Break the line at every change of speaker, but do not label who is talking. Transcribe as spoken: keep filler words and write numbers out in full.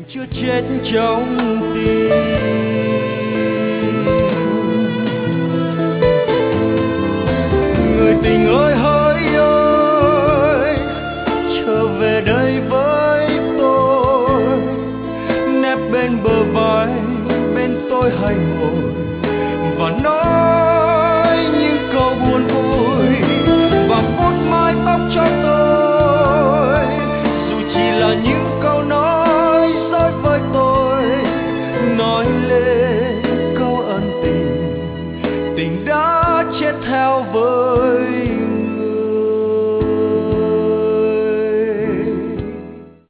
chưa chết trong tim. Người tình ơi hỡi ơi, trở về đây với tôi, nép bên bờ vai bên tôi hãy ngồi và nói những câu buồn vui và vuốt mái tóc cho tôi, dù chỉ là những câu nói dối với tôi, nói lên câu ân tình, tình đã chết theo với